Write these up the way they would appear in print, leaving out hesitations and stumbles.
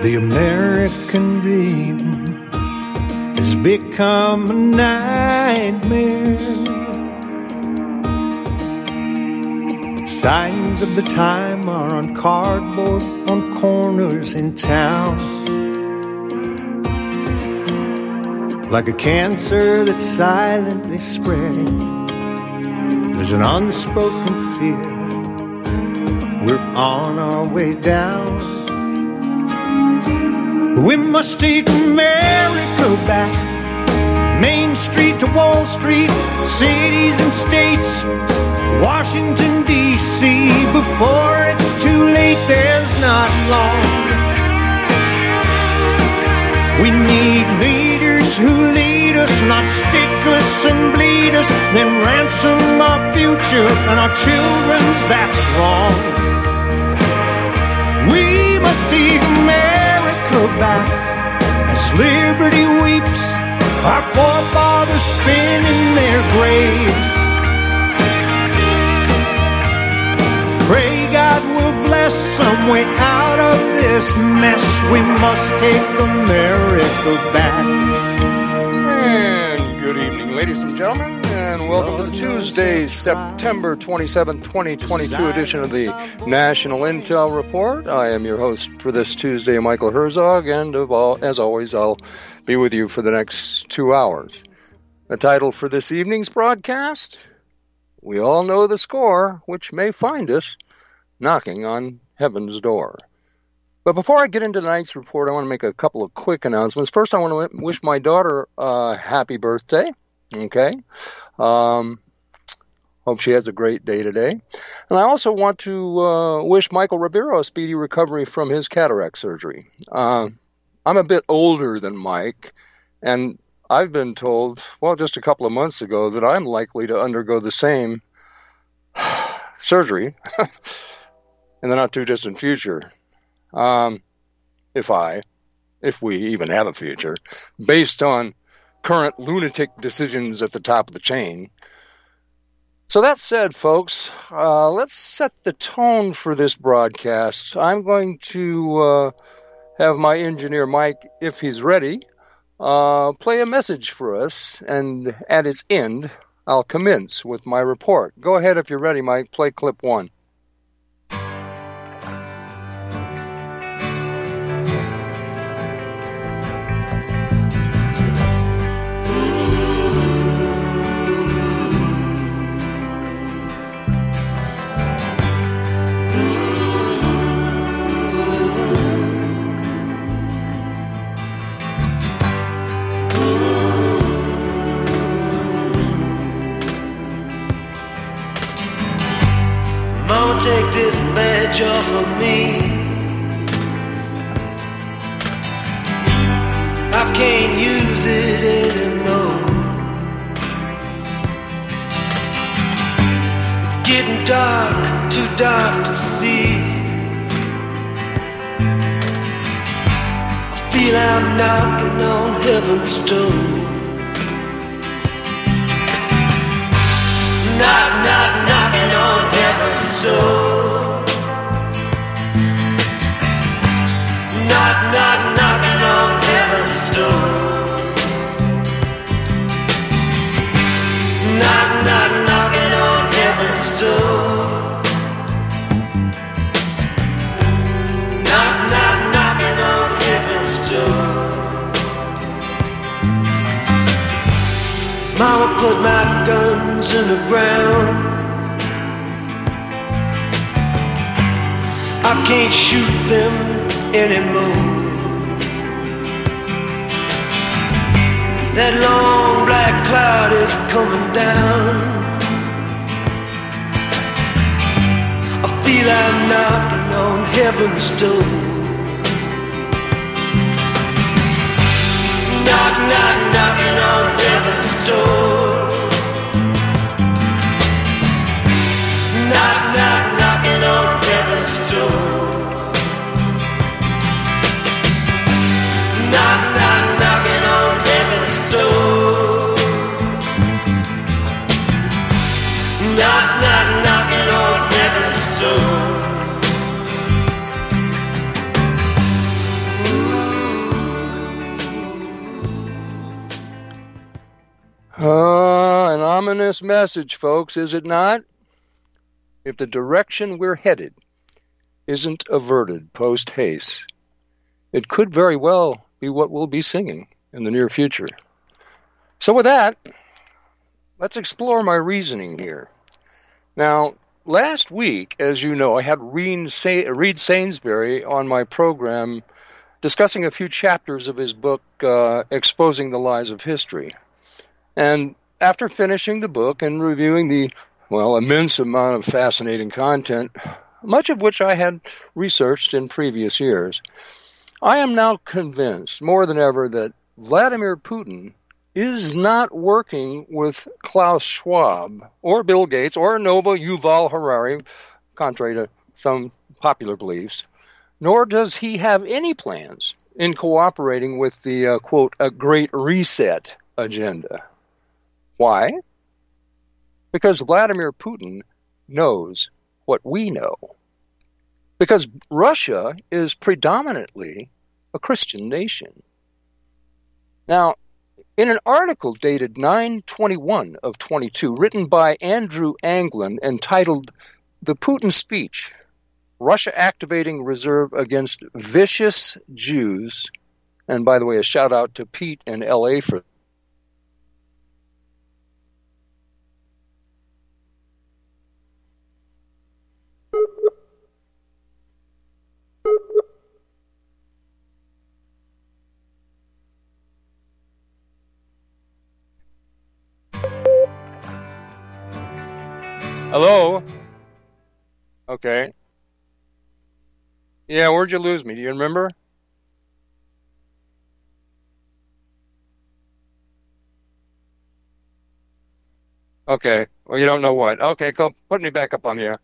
The American dream has become a nightmare. Signs of the time are on cardboard on corners in town. Like a cancer that's silently spreading, there's an unspoken fear. We're on our way down. We must take America back. Main Street to Wall Street, cities and states, Washington, D.C. Before it's too late, there's not long. We need leaders who lead us, not stick us and bleed us, then ransom our future and our children's, that's wrong. We must take America back as liberty weeps, our forefathers spin in their graves. Pray God will bless some way out of this mess. We must take America back. And good evening, ladies and gentlemen, and welcome to the Tuesday, September 27, 2022 edition of the National Intel Report. I am your host for this Tuesday, Michael Herzog, and as always, I'll be with you for the next 2 hours. The title for this evening's broadcast: We All Know the Score, which may find us knocking on heaven's door. But before I get into tonight's report, I want to make a couple of quick announcements. First, I want to wish my daughter a happy birthday. Okay. Hope she has a great day today. And I also want to wish Michael Rivero a speedy recovery from his cataract surgery. I'm a bit older than Mike, and I've been told, well, just a couple of months ago, that I'm likely to undergo the same surgery in the not-too-distant future. If we even have a future, based on current lunatic decisions at the top of the chain. So that said, folks, let's set the tone for this broadcast. I'm going to have my engineer, Mike, if he's ready, play a message for us, and at its end, I'll commence with my report. Go ahead if you're ready, Mike. Play clip 1. Take this badge off of me. I can't use it anymore. It's getting dark, too dark to see. I feel I'm knocking on heaven's door. Knock, knock, knocking on heaven's door. Knock, knock, knocking on heaven's door. Knock, knock, knocking on heaven's door. Knock, knock, knocking on heaven's door. Mama put my guns in the ground. I can't shoot them anymore. That long black cloud is coming down. I feel I'm knocking on heaven's door. Knock, knock, knocking on heaven's door. Knock, knock, knocking on heaven's door. Knock, knock, knocking on heaven's door. Knock, knock, knocking on heaven's door. Ooh. An ominous message, folks, is it not? If the direction we're headed isn't averted post-haste, it could very well be what we'll be singing in the near future. So with that, let's explore my reasoning here. Now, last week, as you know, I had Reed Sainsbury on my program discussing a few chapters of his book, Exposing the Lies of History. And after finishing the book and reviewing the, immense amount of fascinating content, much of which I had researched in previous years, I am now convinced more than ever that Vladimir Putin is not working with Klaus Schwab or Bill Gates or Nova Yuval Harari, contrary to some popular beliefs, nor does he have any plans in cooperating with the, quote, a Great Reset agenda. Why? Because Vladimir Putin knows what we know. Because Russia is predominantly a Christian nation. Now, in an article dated 9/21 of 22, written by Andrew Anglin, entitled The Putin Speech, Russia Activating Reserve Against Vicious Jews, and by the way, a shout out to Pete in LA for Hello? Okay. Yeah, where'd you lose me? Do you remember? Okay. Well, you don't know what. Okay, go put me back up on the air.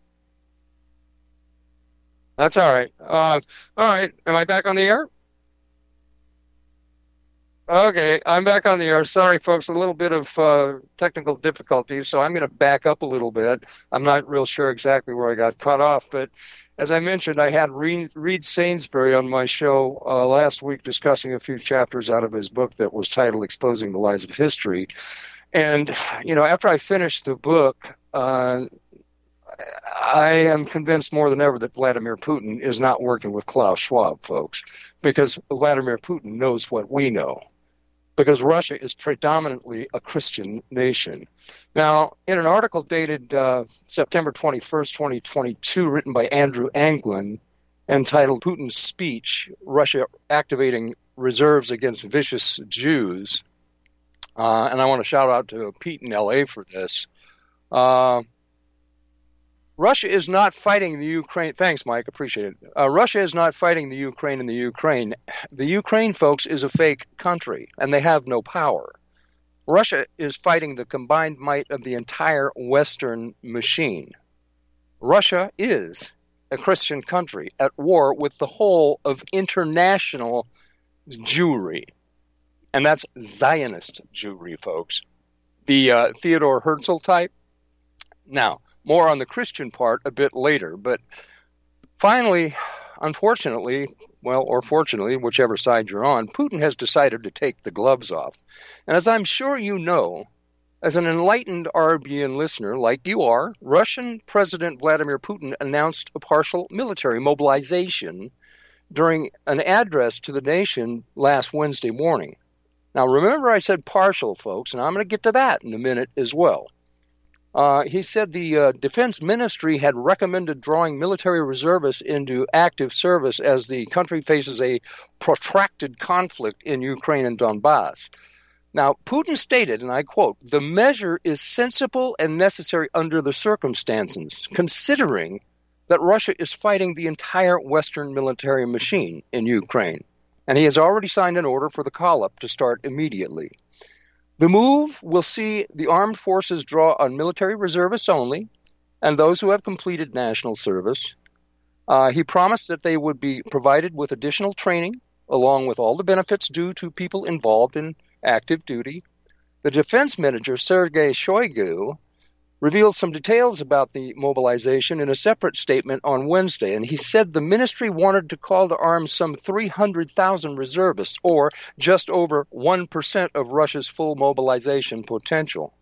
That's all right. All right. Am I back on the air? Okay, I'm back on the air. Sorry, folks, a little bit of technical difficulties, so I'm going to back up a little bit. I'm not real sure exactly where I got cut off, but as I mentioned, I had Reed Sainsbury on my show last week discussing a few chapters out of his book that was titled Exposing the Lies of History. And, after I finished the book, I am convinced more than ever that Vladimir Putin is not working with Klaus Schwab, folks, because Vladimir Putin knows what we know. Because Russia is predominantly a Christian nation. Now, in an article dated September 21st, 2022, written by Andrew Anglin, entitled Putin's Speech, Russia Activating Reserves Against Vicious Jews, and I want to shout out to Pete in LA for this, Russia is not fighting the Ukraine. Thanks, Mike. Appreciate it. Russia is not fighting the Ukraine in the Ukraine. The Ukraine, folks, is a fake country, and they have no power. Russia is fighting the combined might of the entire Western machine. Russia is a Christian country at war with the whole of international Jewry. And that's Zionist Jewry, folks. The Theodore Herzl type. Now, more on the Christian part a bit later, but finally, unfortunately, or fortunately, whichever side you're on, Putin has decided to take the gloves off. And as I'm sure you know, as an enlightened RBN listener like you are, Russian President Vladimir Putin announced a partial military mobilization during an address to the nation last Wednesday morning. Now, remember I said partial, folks, and I'm going to get to that in a minute as well. He said the Defense Ministry had recommended drawing military reservists into active service as the country faces a protracted conflict in Ukraine and Donbass. Now, Putin stated, and I quote, "The measure is sensible and necessary under the circumstances, considering that Russia is fighting the entire Western military machine in Ukraine." And he has already signed an order for the call-up to start immediately. The move will see the armed forces draw on military reservists only and those who have completed national service. He promised that they would be provided with additional training, along with all the benefits due to people involved in active duty. The defense minister, Sergei Shoigu, revealed some details about the mobilization in a separate statement on Wednesday, and he said the ministry wanted to call to arms some 300,000 reservists, or just over 1% of Russia's full mobilization potential.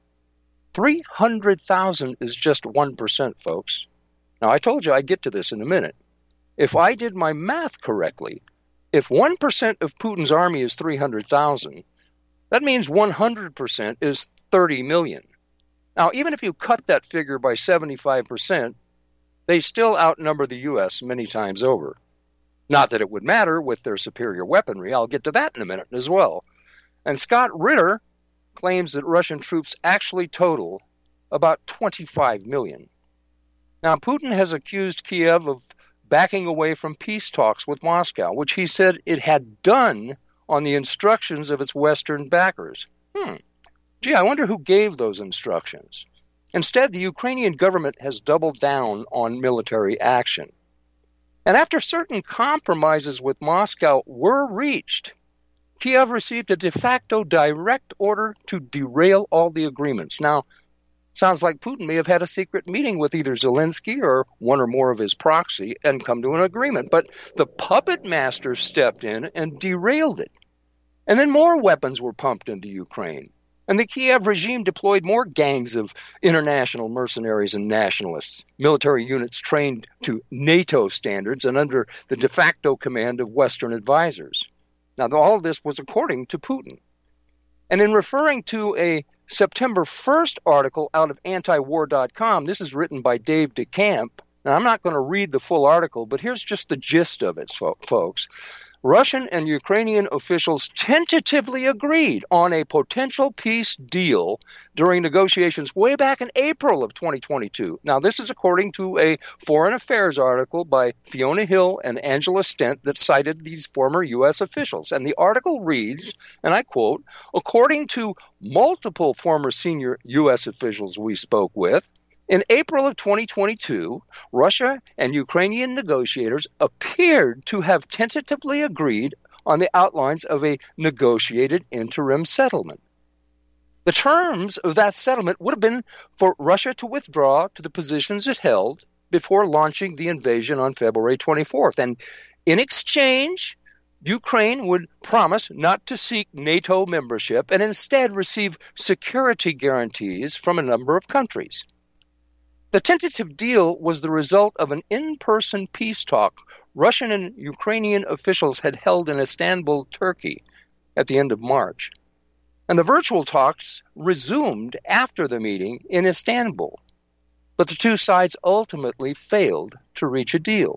300,000 is just 1%, folks. Now, I told you I'd get to this in a minute. If I did my math correctly, if 1% of Putin's army is 300,000, that means 100% is 30 million. Now, even if you cut that figure by 75%, they still outnumber the U.S. many times over. Not that it would matter with their superior weaponry. I'll get to that in a minute as well. And Scott Ritter claims that Russian troops actually total about 25 million. Now, Putin has accused Kiev of backing away from peace talks with Moscow, which he said it had done on the instructions of its Western backers. Gee, I wonder who gave those instructions. Instead, the Ukrainian government has doubled down on military action. And after certain compromises with Moscow were reached, Kiev received a de facto direct order to derail all the agreements. Now, sounds like Putin may have had a secret meeting with either Zelensky or one or more of his proxy and come to an agreement. But the puppet master stepped in and derailed it. And then more weapons were pumped into Ukraine. And the Kiev regime deployed more gangs of international mercenaries and nationalists, military units trained to NATO standards and under the de facto command of Western advisors. Now, all of this was according to Putin. And in referring to a September 1st article out of antiwar.com, this is written by Dave DeCamp. Now, I'm not going to read the full article, but here's just the gist of it, folks. Russian and Ukrainian officials tentatively agreed on a potential peace deal during negotiations way back in April of 2022. Now, this is according to a Foreign Affairs article by Fiona Hill and Angela Stent that cited these former U.S. officials. And the article reads, and I quote, according to multiple former senior U.S. officials we spoke with, in April of 2022, Russia and Ukrainian negotiators appeared to have tentatively agreed on the outlines of a negotiated interim settlement. The terms of that settlement would have been for Russia to withdraw to the positions it held before launching the invasion on February 24th. And in exchange, Ukraine would promise not to seek NATO membership and instead receive security guarantees from a number of countries. The tentative deal was the result of an in-person peace talk Russian and Ukrainian officials had held in Istanbul, Turkey, at the end of March. And the virtual talks resumed after the meeting in Istanbul. But the two sides ultimately failed to reach a deal.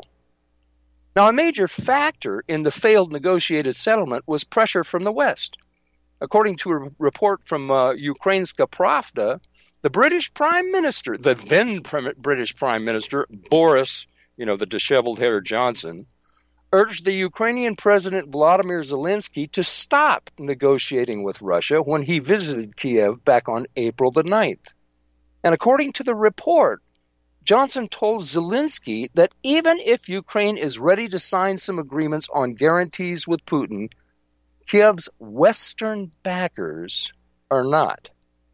Now, a major factor in the failed negotiated settlement was pressure from the West. According to a report from Ukrainska Pravda, the British Prime Minister, the then British Prime Minister, Boris, the disheveled-haired Johnson, urged the Ukrainian President Vladimir Zelensky to stop negotiating with Russia when he visited Kiev back on April the 9th. And according to the report, Johnson told Zelensky that even if Ukraine is ready to sign some agreements on guarantees with Putin, Kiev's Western backers are not.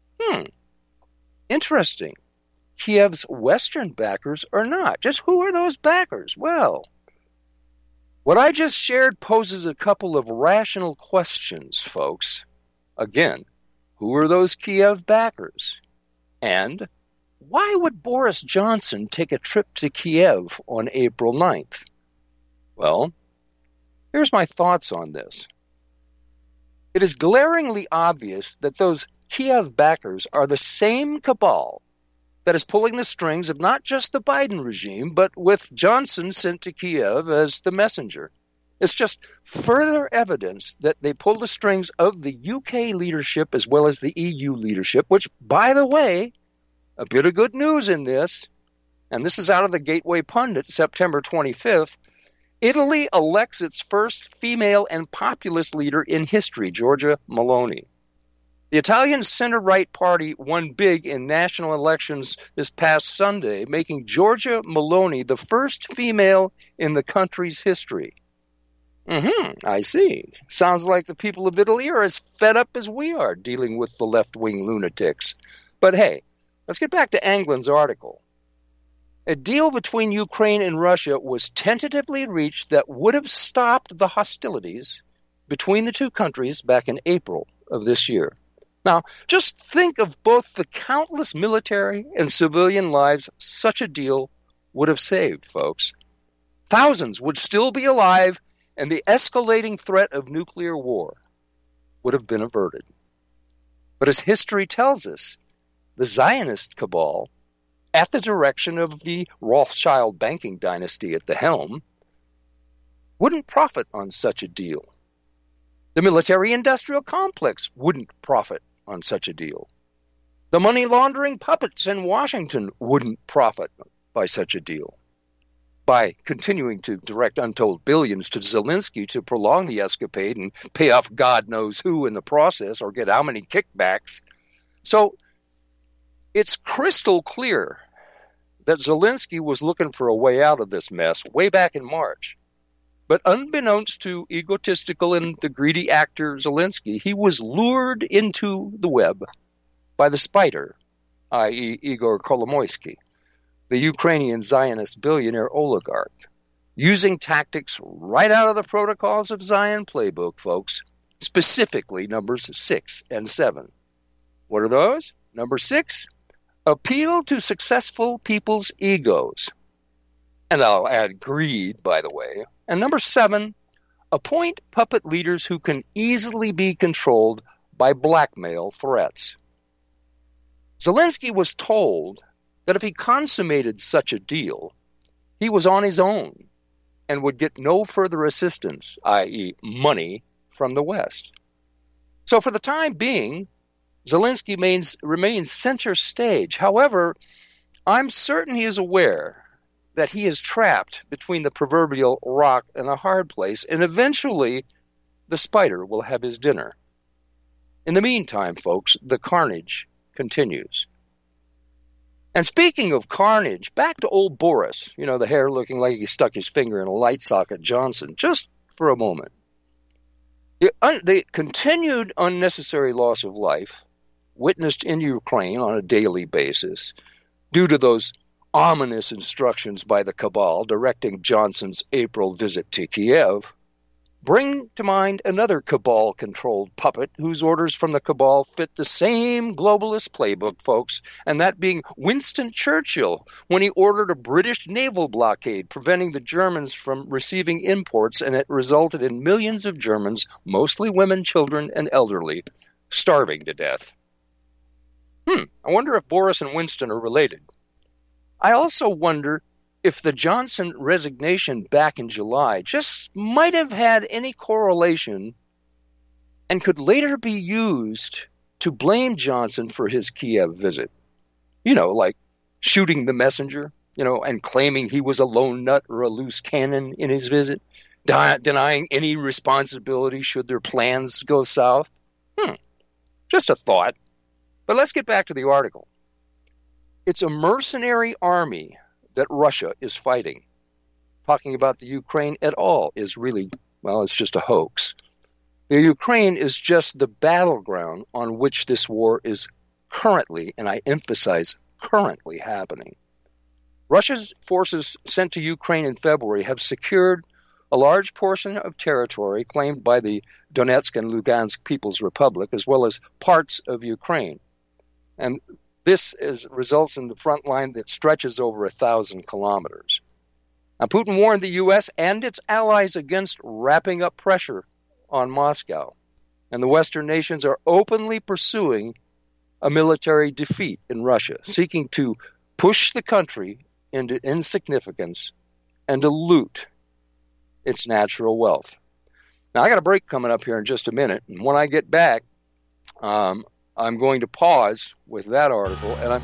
Interesting. Kiev's Western backers are not. Just who are those backers? Well, what I just shared poses a couple of rational questions, folks. Again, who are those Kiev backers? And why would Boris Johnson take a trip to Kiev on April 9th? Well, here's my thoughts on this. It is glaringly obvious that those Kiev backers are the same cabal that is pulling the strings of not just the Biden regime, but with Johnson sent to Kiev as the messenger. It's just further evidence that they pull the strings of the UK leadership as well as the EU leadership, which, by the way, a bit of good news in this, and this is out of the Gateway Pundit, September 25th, Italy elects its first female and populist leader in history, Giorgia Meloni. The Italian center-right party won big in national elections this past Sunday, making Giorgia Meloni the first female in the country's history. I see. Sounds like the people of Italy are as fed up as we are dealing with the left-wing lunatics. But hey, Let's get back to Anglin's article. A deal between Ukraine and Russia was tentatively reached that would have stopped the hostilities between the two countries back in April of this year. Now, just think of both the countless military and civilian lives such a deal would have saved, folks. Thousands would still be alive, and the escalating threat of nuclear war would have been averted. But as history tells us, the Zionist cabal, at the direction of the Rothschild banking dynasty at the helm, wouldn't profit on such a deal. The military-industrial complex wouldn't profit on such a deal. The money-laundering puppets in Washington wouldn't profit by such a deal. By continuing to direct untold billions to Zelensky to prolong the escapade and pay off God knows who in the process or get how many kickbacks. So it's crystal clear that Zelensky was looking for a way out of this mess way back in March. But unbeknownst to egotistical and the greedy actor Zelensky, he was lured into the web by the spider, i.e. Igor Kolomoisky, the Ukrainian Zionist billionaire oligarch, using tactics right out of the Protocols of Zion playbook, folks, specifically numbers 6 and 7. What are those? Number 6, appeal to successful people's egos. And I'll add greed, by the way. And number 7, appoint puppet leaders who can easily be controlled by blackmail threats. Zelensky was told that if he consummated such a deal, he was on his own and would get no further assistance, i.e. money, from the West. So for the time being, Zelensky remains center stage. However, I'm certain he is aware that he is trapped between the proverbial rock and a hard place, and eventually the spider will have his dinner. In the meantime, folks, the carnage continues. And speaking of carnage, back to old Boris, the hair looking like he stuck his finger in a light socket Johnson, just for a moment. The continued unnecessary loss of life witnessed in Ukraine on a daily basis due to those ominous instructions by the cabal directing Johnson's April visit to Kiev bring to mind another cabal-controlled puppet whose orders from the cabal fit the same globalist playbook, folks, and that being Winston Churchill when he ordered a British naval blockade preventing the Germans from receiving imports, and it resulted in millions of Germans, mostly women, children, and elderly, starving to death. I wonder if Boris and Winston are related. I also wonder if the Johnson resignation back in July just might have had any correlation and could later be used to blame Johnson for his Kiev visit. Like shooting the messenger, and claiming he was a lone nut or a loose cannon in his visit, denying any responsibility should their plans go south. Just a thought. But let's get back to the article. It's a mercenary army that Russia is fighting. Talking about the Ukraine at all is really, it's just a hoax. The Ukraine is just the battleground on which this war is currently, and I emphasize currently, happening. Russia's forces sent to Ukraine in February have secured a large portion of territory claimed by the Donetsk and Lugansk People's Republic, as well as parts of Ukraine. And this results in the front line that stretches over 1,000 kilometers. Now, Putin warned the U.S. and its allies against wrapping up pressure on Moscow, and the Western nations are openly pursuing a military defeat in Russia, seeking to push the country into insignificance and dilute its natural wealth. Now, I got a break coming up here in just a minute, and when I get back, I'm going to pause with that article, and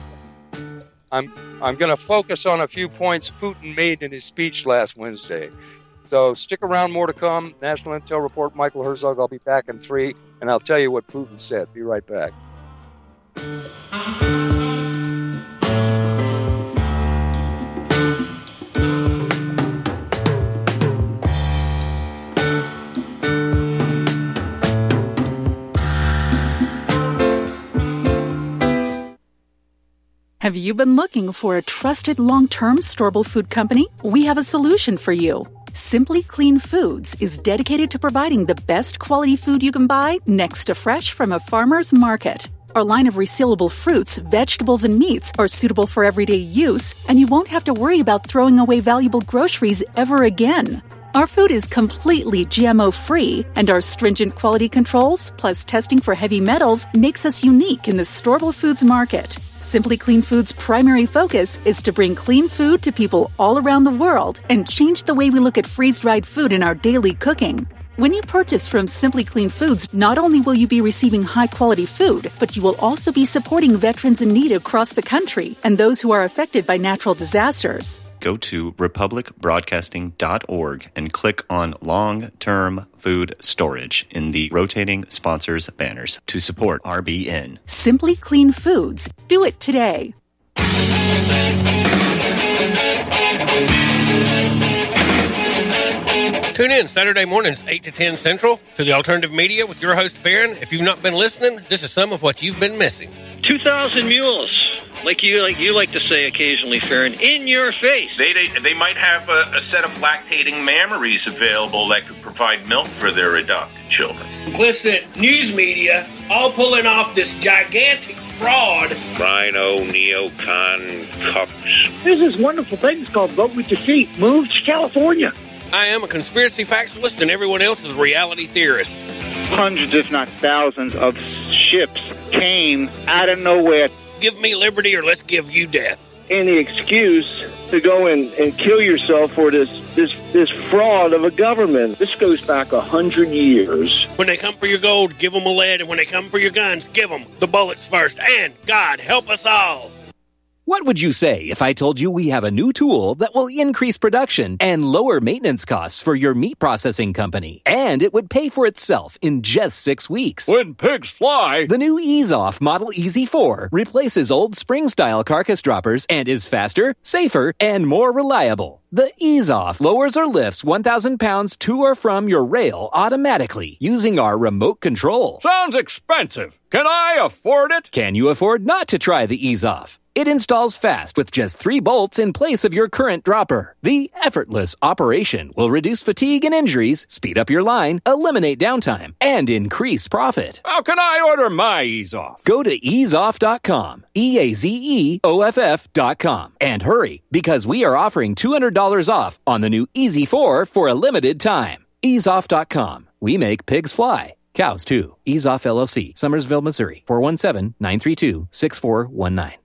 I'm going to focus on a few points Putin made in his speech last Wednesday. So stick around, more to come. National Intel Report, Michael Herzog. I'll be back in 3, and I'll tell you what Putin said. Be right back. Have you been looking for a trusted long-term storable food company? We have a solution for you. Simply Clean Foods is dedicated to providing the best quality food you can buy next to fresh from a farmer's market. Our line of resealable fruits, vegetables, and meats are suitable for everyday use, and you won't have to worry about throwing away valuable groceries ever again. Our food is completely GMO-free, and our stringent quality controls, plus testing for heavy metals, makes us unique in the storable foods market. Simply Clean Foods' primary focus is to bring clean food to people all around the world and change the way we look at freeze-dried food in our daily cooking. When you purchase from Simply Clean Foods, not only will you be receiving high-quality food, but you will also be supporting veterans in need across the country and those who are affected by natural disasters. Go to republicbroadcasting.org and click on Long-Term Food Storage in the rotating sponsors banners to support RBN. Simply Clean Foods. Do it today. Tune in Saturday mornings, 8 to 10 Central, to the Alternative Media with your host, Farron. If you've not been listening, this is some of what you've been missing. 2,000 mules, like you like to say occasionally, Farron, in your face. They might have a set of lactating mammaries available that could provide milk for their adopted children. Implicit news media all pulling off this gigantic fraud. Rhino, neocon, cucks. There's this wonderful thing called Vote with Your Feet. Move to California. I am a conspiracy factualist, and everyone else is a reality theorist. Hundreds, if not thousands, of ships came out of nowhere. Give me liberty or let's give you death. Any excuse to go and kill yourself for this fraud of a government. This goes back 100 years. When they come for your gold, give them a lead, and when they come for your guns, give them the bullets first. And God help us all. What would you say if I told you we have a new tool that will increase production and lower maintenance costs for your meat processing company? And it would pay for itself in just 6 weeks. When pigs fly! The new EaseOff Model Easy 4 replaces old spring-style carcass droppers and is faster, safer, and more reliable. The EaseOff lowers or lifts 1,000 pounds to or from your rail automatically using our remote control. Sounds expensive. Can I afford it? Can you afford not to try the EaseOff? It installs fast with just 3 bolts in place of your current dropper. The effortless operation will reduce fatigue and injuries, speed up your line, eliminate downtime, and increase profit. How can I order my EaseOff? Go to easeoff.com, EAZEOFF.com, and hurry, because we are offering $200 off on the new Easy 4 for a limited time. Easeoff.com. We make pigs fly. Cows, too. EaseOff LLC, Summersville, Missouri, 417-932-6419.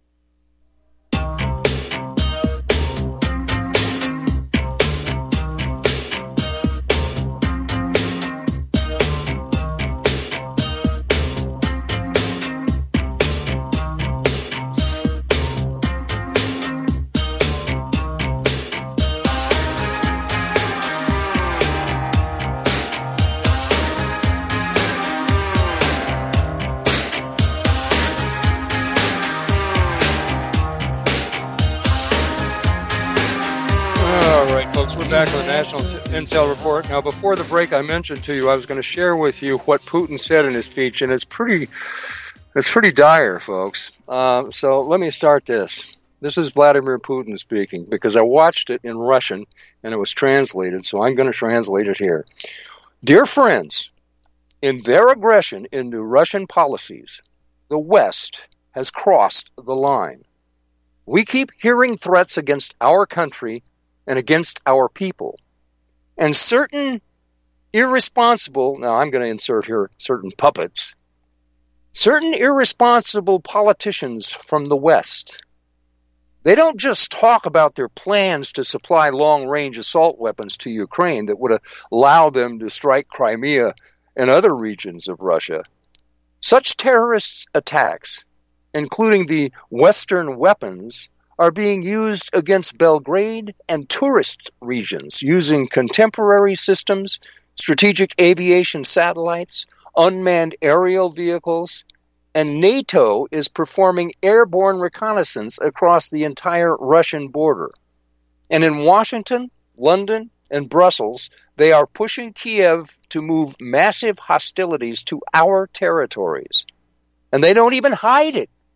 We're back on the National Intel Report. Now, before the break, I mentioned to you I was going to share with you what Putin said in his speech, and it's pretty dire, folks. So let me start this. This is Vladimir Putin speaking, because I watched it in Russian, and it was translated, so I'm going to translate it here. Dear friends, in their aggression into Russian policies, the West has crossed the line. We keep hearing threats against our country and against our people. And certain irresponsible, now I'm going to insert here certain puppets, certain irresponsible politicians from the West, they don't just talk about their plans to supply long-range assault weapons to Ukraine that would allow them to strike Crimea and other regions of Russia. Such terrorist attacks, including the Western weapons, are being used against Belgrade and tourist regions using contemporary systems, strategic aviation satellites, unmanned aerial vehicles, and NATO is performing airborne reconnaissance across the entire Russian border. And in Washington, London, and Brussels, they are pushing Kiev to move massive hostilities to our territories. And they don't even hide it.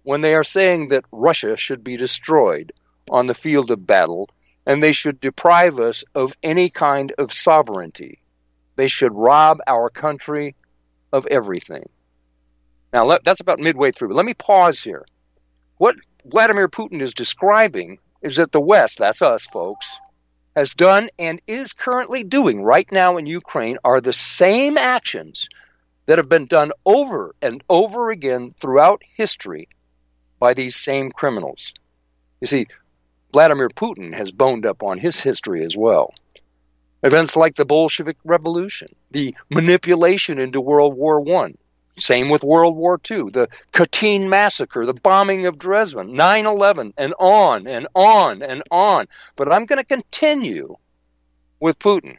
when they are saying that Russia should be destroyed on the field of battle and they should deprive us of any kind of sovereignty. They should rob our country of everything. Now, that's about midway through. But let me pause here. What Vladimir Putin is describing is that the West, that's us, folks, has done and is currently doing right now in Ukraine are the same actions that have been done over and over again throughout history by these same criminals. You see, Vladimir Putin has boned up on his history as well. Events like the Bolshevik Revolution, the manipulation into World War I, same with World War II, the Katyn Massacre, the bombing of Dresden, 9/11, and on and on and on. But I'm going to continue with Putin.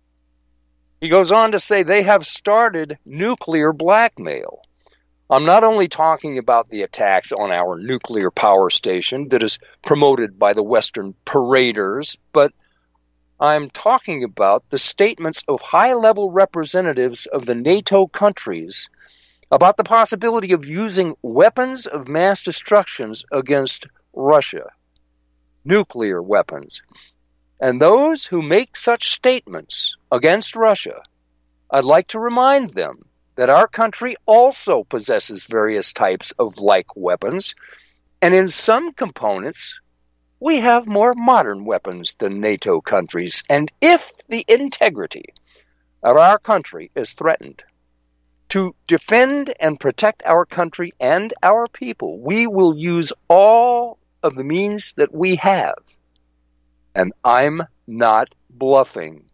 He goes on to say they have started nuclear blackmail. I'm not only talking about the attacks on our nuclear power station that is promoted by the Western paraders, but I'm talking about the statements of high-level representatives of the NATO countries about the possibility of using weapons of mass destruction against Russia, nuclear weapons. And those who make such statements against Russia, I'd like to remind them that our country also possesses various types of like weapons, and in some components, we have more modern weapons than NATO countries. And if the integrity of our country is threatened, to defend and protect our country and our people, we will use all of the means that we have. And I'm not bluffing.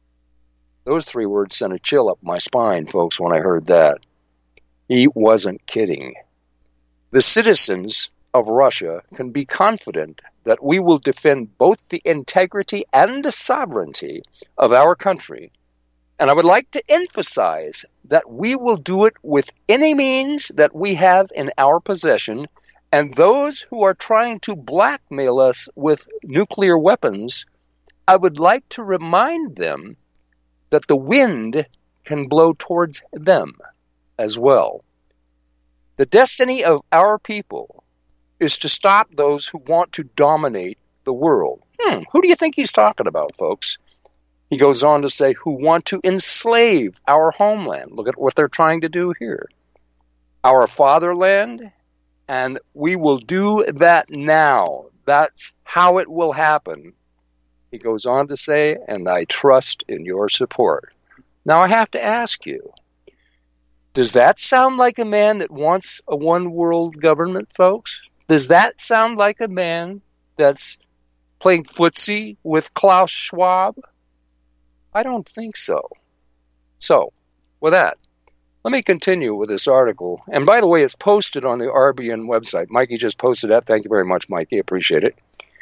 Those 3 words sent a chill up my spine, folks, when I heard that. He wasn't kidding. The citizens of Russia can be confident that we will defend both the integrity and the sovereignty of our country. And I would like to emphasize that we will do it with any means that we have in our possession, and those who are trying to blackmail us with nuclear weapons, I would like to remind them that the wind can blow towards them as well. The destiny of our people is to stop those who want to dominate the world. Who do you think he's talking about, folks? He goes on to say, who want to enslave our homeland. Look at what they're trying to do here. Our fatherland, and we will do that now. That's how it will happen. He goes on to say, and I trust in your support. Now I have to ask you, does that sound like a man that wants a one-world government, folks? Does that sound like a man that's playing footsie with Klaus Schwab? I don't think so. So, with that, let me continue with this article. And by the way, it's posted on the RBN website. Mikey just posted that. Thank you very much, Mikey. Appreciate it.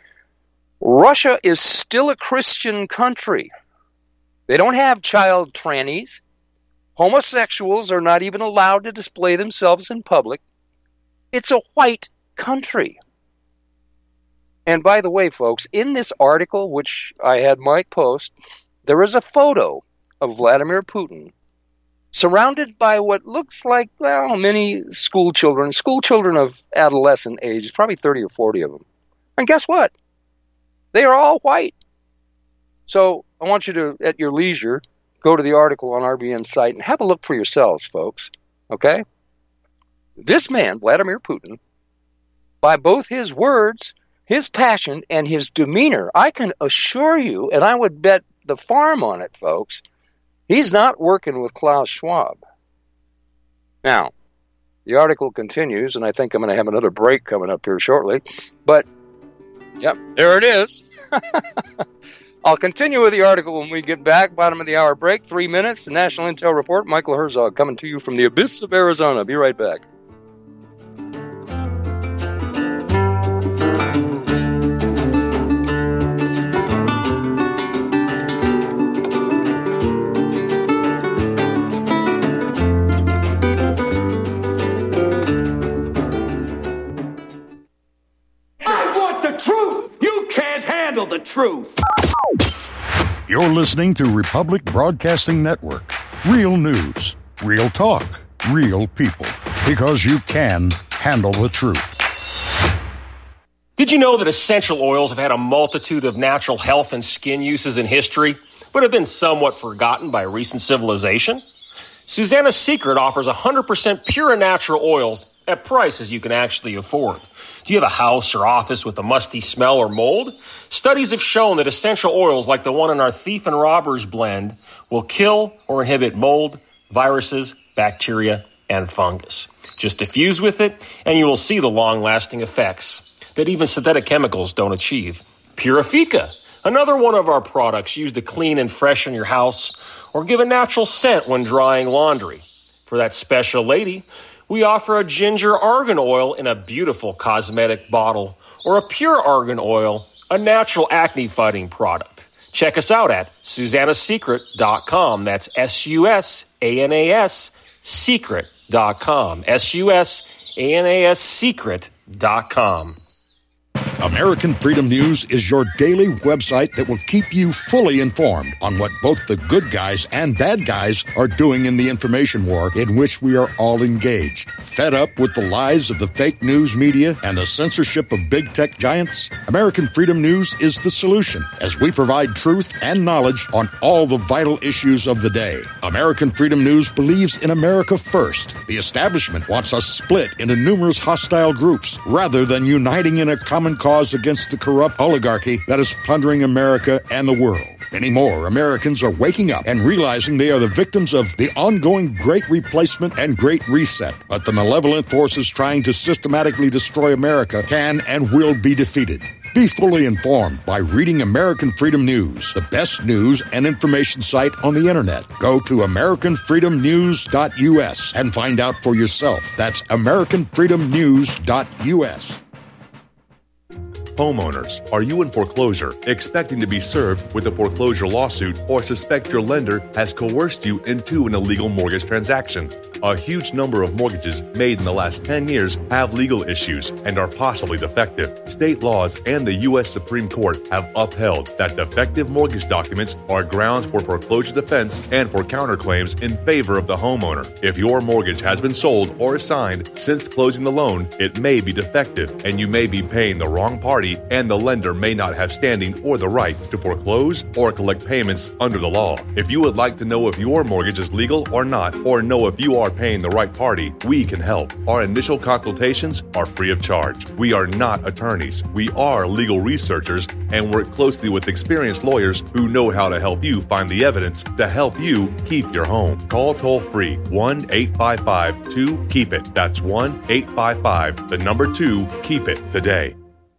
Russia is still a Christian country. They don't have child trannies. Homosexuals are not even allowed to display themselves in public. It's a white country. And by the way, folks, in this article, which I had Mike post, there is a photo of Vladimir Putin surrounded by what looks like, well, many school children of adolescent age, probably 30 or 40 of them. And guess what? They are all white. So I want you to, at your leisure, go to the article on RBN's site and have a look for yourselves, folks. Okay? This man, Vladimir Putin, by both his words, his passion, and his demeanor, I can assure you, and I would bet the farm on it, folks, he's not working with Klaus Schwab. Now, the article continues, and I think I'm going to have another break coming up here shortly, but, yep, there it is. I'll continue with the article when we get back. Bottom of the hour break, 3 minutes. The National Intel Report. Michael Herzog coming to you from the abyss of Arizona. Be right back. The truth. You're listening to Republic Broadcasting Network. Real news, real talk, real people. Because you can handle the truth. Did you know that essential oils have had a multitude of natural health and skin uses in history, but have been somewhat forgotten by recent civilization? Susanna's Secret offers 100% pure and natural oils at prices you can actually afford. Do you have a house or office with a musty smell or mold? Studies have shown that essential oils like the one in our Thief and Robbers blend will kill or inhibit mold, viruses, bacteria, and fungus. Just diffuse with it, and you will see the long-lasting effects that even synthetic chemicals don't achieve. Purifica, another one of our products used to clean and freshen your house or give a natural scent when drying laundry. For that special lady, we offer a ginger argan oil in a beautiful cosmetic bottle or a pure argan oil, a natural acne-fighting product. Check us out at susannasecret.com. That's SUSANAS secret.com. SUSANAS secret.com. American Freedom News is your daily website that will keep you fully informed on what both the good guys and bad guys are doing in the information war in which we are all engaged. Fed up with the lies of the fake news media and the censorship of big tech giants? American Freedom News is the solution, as we provide truth and knowledge on all the vital issues of the day. American Freedom News believes in America first. The establishment wants us split into numerous hostile groups rather than uniting in a common cause against the corrupt oligarchy that is plundering America and the world. Many more Americans are waking up and realizing they are the victims of the ongoing Great Replacement and Great Reset. But the malevolent forces trying to systematically destroy America can and will be defeated. Be fully informed by reading American Freedom News, the best news and information site on the internet. Go to AmericanFreedomNews.us and find out for yourself. That's AmericanFreedomNews.us. Homeowners, are you in foreclosure, expecting to be served with a foreclosure lawsuit, or suspect your lender has coerced you into an illegal mortgage transaction? A huge number of mortgages made in the last 10 years have legal issues and are possibly defective. State laws and the U.S. Supreme Court have upheld that defective mortgage documents are grounds for foreclosure defense and for counterclaims in favor of the homeowner. If your mortgage has been sold or assigned since closing the loan, it may be defective and you may be paying the wrong party, and the lender may not have standing or the right to foreclose or collect payments under the law. If you would like to know if your mortgage is legal or not, or know if you are paying the right party, we can help. Our initial consultations are free of charge. We are not attorneys. We are legal researchers and work closely with experienced lawyers who know how to help you find the evidence to help you keep your home. Call toll-free 1-855-2-KEEP-IT. That's 1-855-2-KEEP-IT today.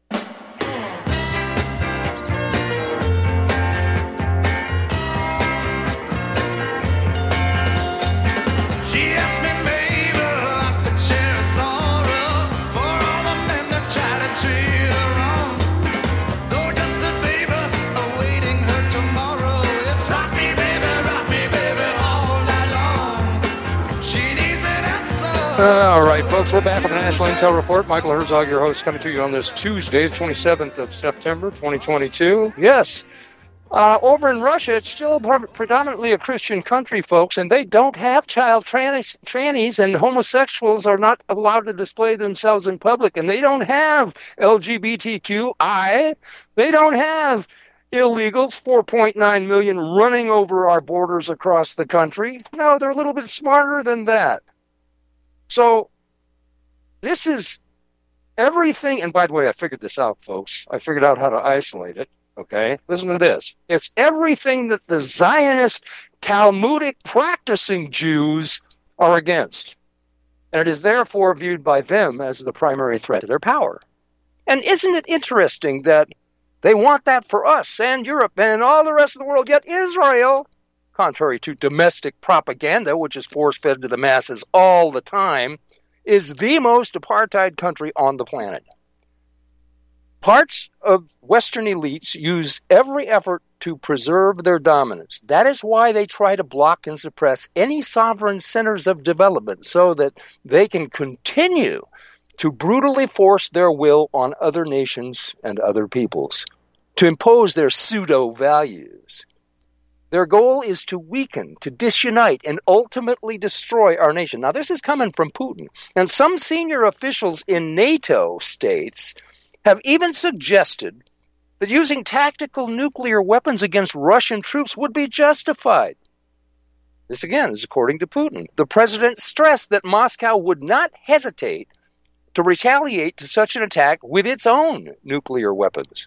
All right, folks, we're back with the National Intel Report. Michael Herzog, your host, coming to you on this Tuesday, the 27th of September, 2022. Yes, over in Russia, it's still predominantly a Christian country, folks, and they don't have child trannies, and homosexuals are not allowed to display themselves in public, and they don't have LGBTQI. They don't have illegals, 4.9 million running over our borders across the country. No, they're a little bit smarter than that. So this is everything, and by the way, I figured this out, folks. I figured out how to isolate it, okay? Listen to this. It's everything that the Zionist Talmudic practicing Jews are against. And it is therefore viewed by them as the primary threat to their power. And isn't it interesting that they want that for us and Europe and all the rest of the world, yet Israel, contrary to domestic propaganda, which is force-fed to the masses all the time, is the most apartheid country on the planet. Parts of Western elites use every effort to preserve their dominance. That is why they try to block and suppress any sovereign centers of development so that they can continue to brutally force their will on other nations and other peoples, to impose their pseudo-values. Their goal is to weaken, to disunite, and ultimately destroy our nation. Now, this is coming from Putin. And some senior officials in NATO states have even suggested that using tactical nuclear weapons against Russian troops would be justified. This, again, is according to Putin. The president stressed that Moscow would not hesitate to retaliate to such an attack with its own nuclear weapons.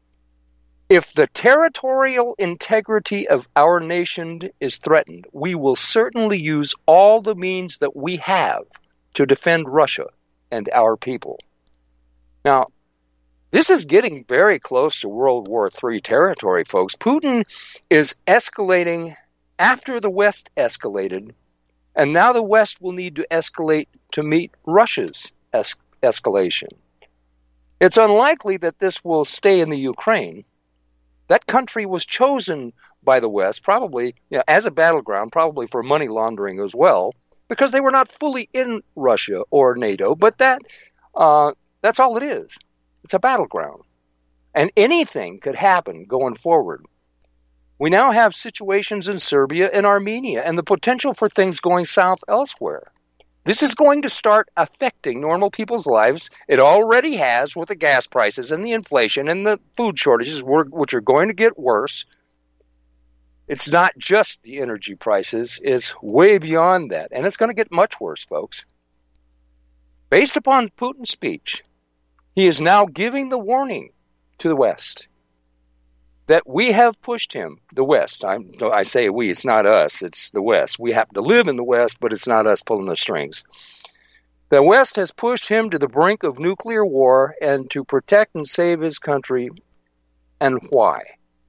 If the territorial integrity of our nation is threatened, we will certainly use all the means that we have to defend Russia and our people. Now, this is getting very close to World War III territory, folks. Putin is escalating after the West escalated, and now the West will need to escalate to meet Russia's escalation. It's unlikely that this will stay in the Ukraine. That country was chosen by the West, probably as a battleground, probably for money laundering as well, because they were not fully in Russia or NATO, but that's all it is. It's a battleground. And anything could happen going forward. We now have situations in Serbia and Armenia and the potential for things going south elsewhere. This is going to start affecting normal people's lives. It already has with the gas prices and the inflation and the food shortages, which are going to get worse. It's not just the energy prices, it's way beyond that. And it's going to get much worse, folks. Based upon Putin's speech, he is now giving the warning to the West that we have pushed him, the West. I say we, it's not us, it's the West. We happen to live in the West, but it's not us pulling the strings. The West has pushed him to the brink of nuclear war and to protect and save his country. And why?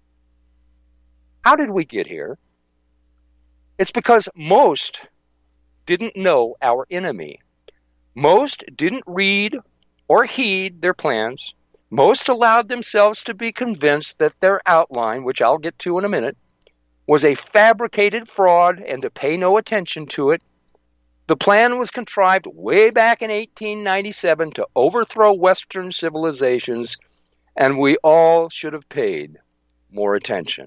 How did we get here? It's because most didn't know our enemy. Most didn't read or heed their plans. Most allowed themselves to be convinced that their outline, which I'll get to in a minute, was a fabricated fraud and to pay no attention to it. The plan was contrived way back in 1897 to overthrow Western civilizations, and we all should have paid more attention.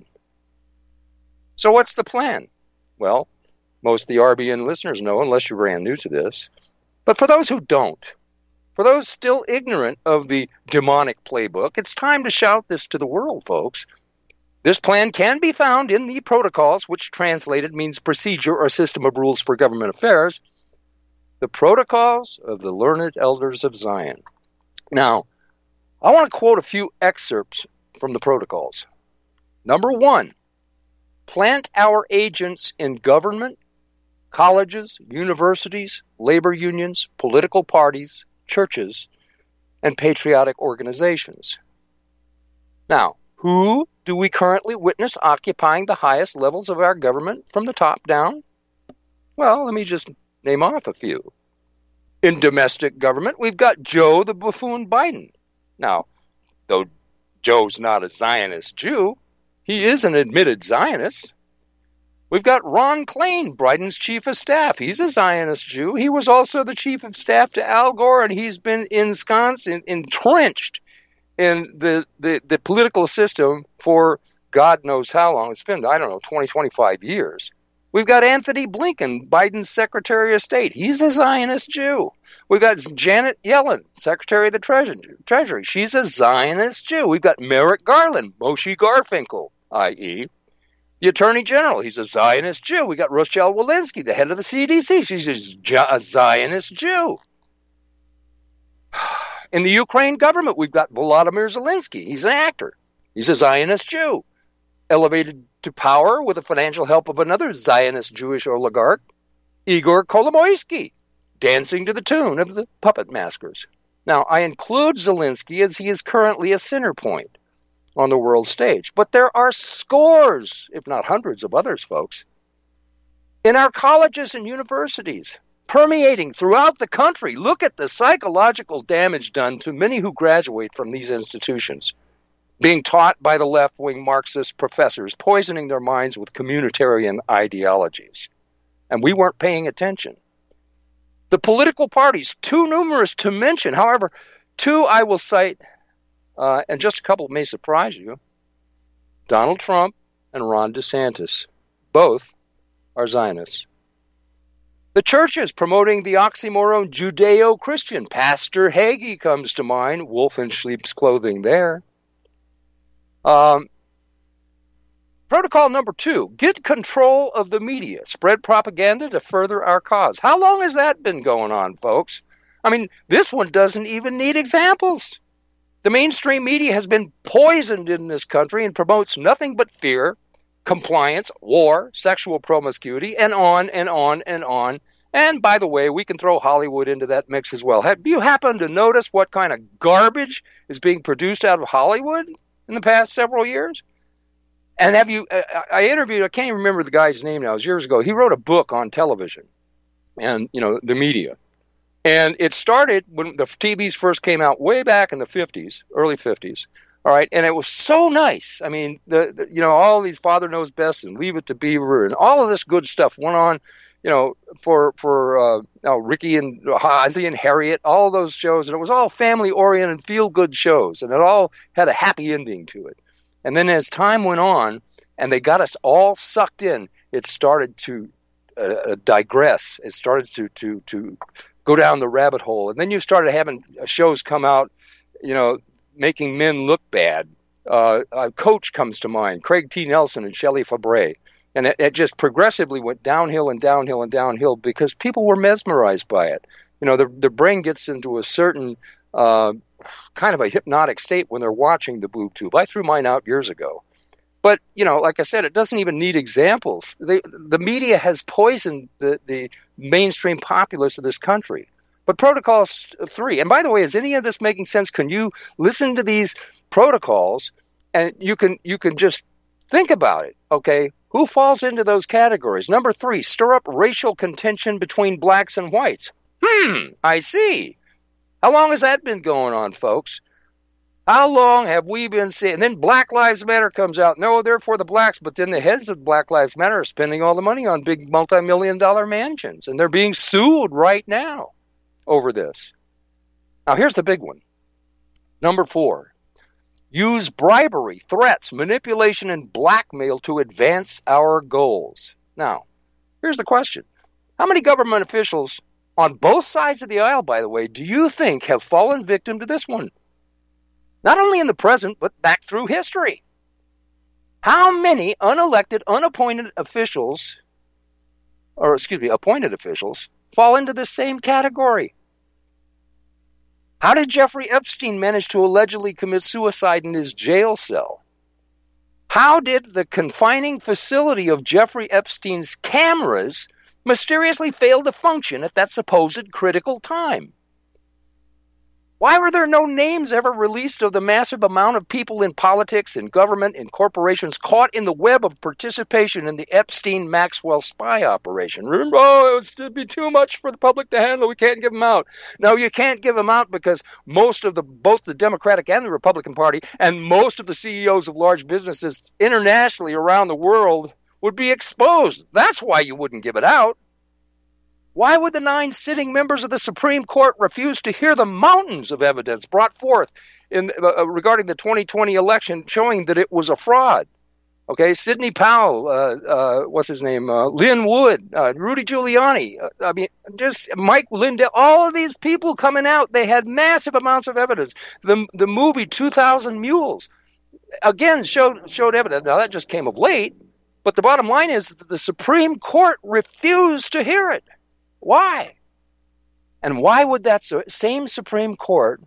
So what's the plan? Well, most of the RBN listeners know, unless you're brand new to this. But for those who don't, for those still ignorant of the demonic playbook, it's time to shout this to the world, folks. This plan can be found in the protocols, which translated means procedure or system of rules for government affairs, the protocols of the learned elders of Zion. Now, I want to quote a few excerpts from the protocols. Number 1, plant our agents in government, colleges, universities, labor unions, political parties, churches, and patriotic organizations. Now, who do we currently witness occupying the highest levels of our government from the top down? Well, let me just name off a few. In domestic government, we've got Joe the buffoon Biden. Now, though Joe's not a Zionist Jew, he is an admitted Zionist. We've got Ron Klain, Biden's chief of staff. He's a Zionist Jew. He was also the chief of staff to Al Gore, and he's been ensconced, entrenched in the political system for God knows how long. It's been, 20, 25 years. We've got Anthony Blinken, Biden's Secretary of State. He's a Zionist Jew. We've got Janet Yellen, Secretary of the Treasury. She's a Zionist Jew. We've got Merrick Garland, Moshe Garfinkel, i.e., the Attorney General. He's a Zionist Jew. We got Rochelle Walensky, the head of the CDC. She's a Zionist Jew. In the Ukraine government, we've got Volodymyr Zelensky. He's an actor. He's a Zionist Jew. Elevated to power with the financial help of another Zionist Jewish oligarch, Igor Kolomoisky, dancing to the tune of the puppet maskers. Now, I include Zelensky as he is currently a center point on the world stage. But there are scores, if not hundreds of others, folks, in our colleges and universities, permeating throughout the country. Look at the psychological damage done to many who graduate from these institutions, being taught by the left-wing Marxist professors, poisoning their minds with communitarian ideologies. And we weren't paying attention. The political parties, too numerous to mention. However, two I will cite, and just a couple may surprise you. Donald Trump and Ron DeSantis. Both are Zionists. The churches promoting the oxymoron Judeo-Christian. Pastor Hagee comes to mind, wolf in sheep's clothing there. Protocol number 2, get control of the media. Spread propaganda to further our cause. How long has that been going on, folks? I mean, this one doesn't even need examples. The mainstream media has been poisoned in this country and promotes nothing but fear, compliance, war, sexual promiscuity, and on and on and on. And by the way, we can throw Hollywood into that mix as well. Have you happened to notice what kind of garbage is being produced out of Hollywood in the past several years? And have you, I interviewed, I can't even remember the guy's name now, it was years ago. He wrote a book on television and, the media. And it started when the TVs first came out way back in the 50s, early 50s. All right. And it was so nice. I mean, all these Father Knows Best and Leave It to Beaver and all of this good stuff went on, for Ricky and Ozzie and Harriet, all of those shows. And it was all family oriented, feel good shows. And it all had a happy ending to it. And then as time went on and they got us all sucked in, it started to digress. It started to go down the rabbit hole. And then you started having shows come out, making men look bad. Coach comes to mind, Craig T. Nelson and Shelley Fabre. And it just progressively went downhill and downhill and downhill because people were mesmerized by it. The brain gets into a certain kind of a hypnotic state when they're watching the boob tube. I threw mine out years ago. But, like I said, it doesn't even need examples. The media has poisoned the mainstream populace of this country. But Protocol 3, and by the way, is any of this making sense? Can you listen to these protocols and you can just think about it, okay? Who falls into those categories? Number 3, stir up racial contention between blacks and whites. I see. How long has that been going on, folks? How long have we been seeing? And then Black Lives Matter comes out. No, they're for the blacks, but then the heads of Black Lives Matter are spending all the money on big multi-million-dollar mansions, and they're being sued right now over this. Now, here's the big one. Number 4, use bribery, threats, manipulation, and blackmail to advance our goals. Now, here's the question. How many government officials on both sides of the aisle, by the way, do you think have fallen victim to this one? Not only in the present, but back through history. How many unelected, appointed officials fall into this same category? How did Jeffrey Epstein manage to allegedly commit suicide in his jail cell? How did the confining facility of Jeffrey Epstein's cameras mysteriously failed to function at that supposed critical time? Why were there no names ever released of the massive amount of people in politics, in government, in corporations caught in the web of participation in the Epstein-Maxwell spy operation? Remember, it would be too much for the public to handle. We can't give them out. No, you can't give them out because both the Democratic and the Republican Party and most of the CEOs of large businesses internationally around the world would be exposed. That's why you wouldn't give it out. Why would the 9 sitting members of the Supreme Court refuse to hear the mountains of evidence brought forth regarding the 2020 election showing that it was a fraud? Okay, Sidney Powell, what's his name? Lynn Wood, Rudy Giuliani, just Mike Lindell, all of these people coming out, they had massive amounts of evidence. The movie 2,000 Mules, again, showed evidence. Now, that just came of late, but the bottom line is that the Supreme Court refused to hear it. Why? And why would that same Supreme Court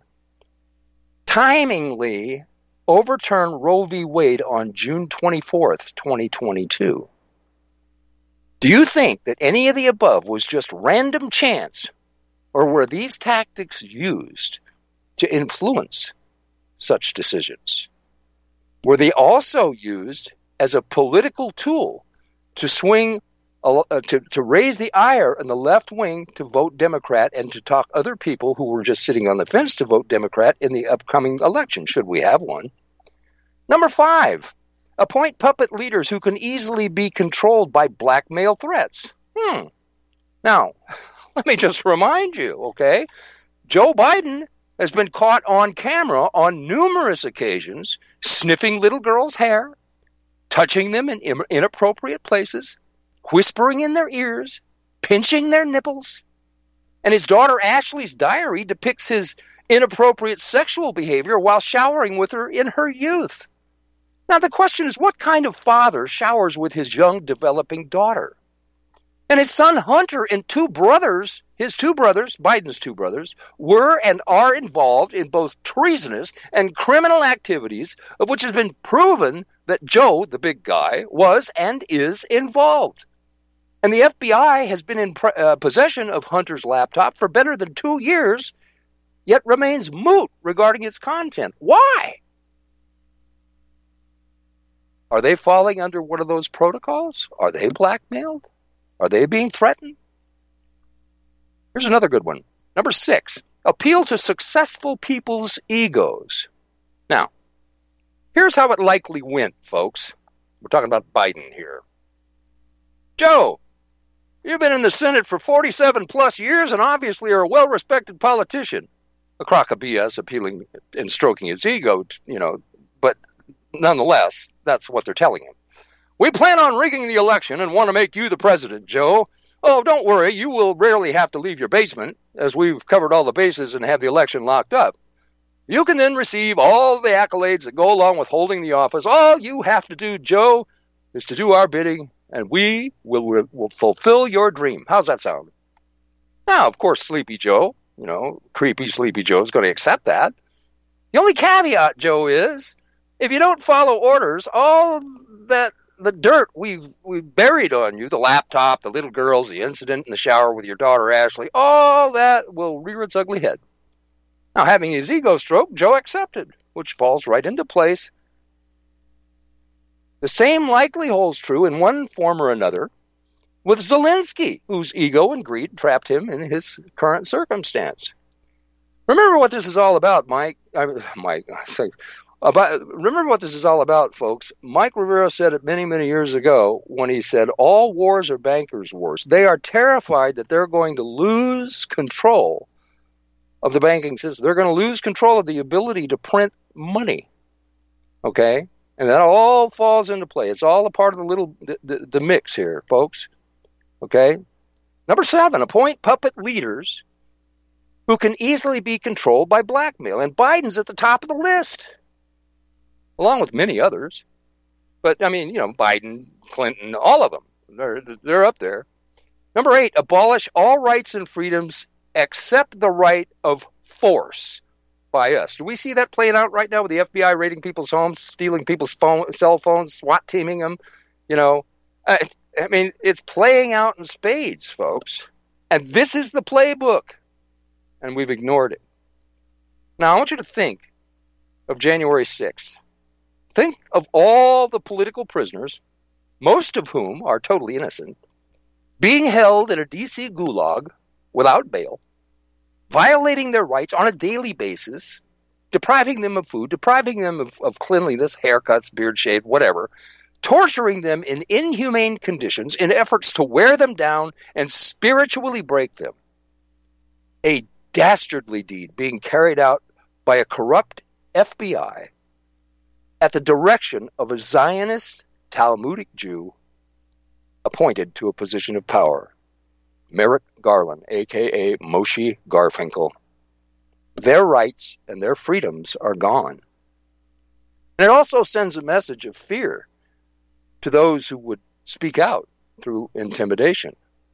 timingly overturn Roe v. Wade on June 24th, 2022? Do you think that any of the above was just random chance, or were these tactics used to influence such decisions? Were they also used as a political tool to swing to raise the ire in the left wing to vote Democrat and to talk other people who were just sitting on the fence to vote Democrat in the upcoming election, should we have one? Number 5, appoint puppet leaders who can easily be controlled by blackmail threats. Now, let me just remind you, okay? Joe Biden has been caught on camera on numerous occasions sniffing little girls' hair, touching them in inappropriate places, whispering in their ears, pinching their nipples. And his daughter Ashley's diary depicts his inappropriate sexual behavior while showering with her in her youth. Now, the question is, what kind of father showers with his young, developing daughter? And his son Hunter and his two brothers, Biden's two brothers, were and are involved in both treasonous and criminal activities, of which has been proven that Joe, the big guy, was and is involved. And the FBI has been in possession of Hunter's laptop for better than 2 years, yet remains moot regarding its content. Why? Are they falling under one of those protocols? Are they blackmailed? Are they being threatened? Here's another good one. Number 6, appeal to successful people's egos. Now, here's how it likely went, folks. We're talking about Biden here. Joe, you've been in the Senate for 47 plus years and obviously are a well-respected politician. A crock of BS appealing and stroking his ego, but nonetheless, that's what they're telling him. We plan on rigging the election and want to make you the president, Joe. Oh, don't worry, you will rarely have to leave your basement, as we've covered all the bases and have the election locked up. You can then receive all the accolades that go along with holding the office. All you have to do, Joe, is to do our bidding, and we will fulfill your dream. How's that sound? Now, of course, Sleepy Joe, creepy Sleepy Joe is going to accept that. The only caveat, Joe, is if you don't follow orders, all that the dirt we've buried on you, the laptop, the little girls, the incident in the shower with your daughter Ashley, all that will rear its ugly head. Now, having his ego stroked, Joe accepted, which falls right into place. The same likely holds true in one form or another with Zelensky, whose ego and greed trapped him in his current circumstance. Remember what this is all about, Remember what this is all about, folks. Mike Rivera said it many, many years ago when he said, all wars are bankers' wars. They are terrified that they're going to lose control of the banking system. They're going to lose control of the ability to print money. Okay? And that all falls into play. It's all a part of the mix here, folks. Okay? Number 7, appoint puppet leaders who can easily be controlled by blackmail. And Biden's at the top of the list, along with many others. But, Biden, Clinton, all of them, they're up there. Number 8, abolish all rights and freedoms except the right of force by us. Do we see that playing out right now with the FBI raiding people's homes, stealing people's cell phones, SWAT teaming them? It's playing out in spades, folks. And this is the playbook. And we've ignored it. Now, I want you to think of January 6th. Think of all the political prisoners, most of whom are totally innocent, being held in a D.C. gulag without bail, violating their rights on a daily basis, depriving them of food, depriving them of cleanliness, haircuts, beard shave, whatever, torturing them in inhumane conditions in efforts to wear them down and spiritually break them. A dastardly deed being carried out by a corrupt FBI at the direction of a Zionist Talmudic Jew appointed to a position of power, Merrick Garland, a.k.a. Moshe Garfinkel. Their rights and their freedoms are gone. And it also sends a message of fear to those who would speak out through intimidation.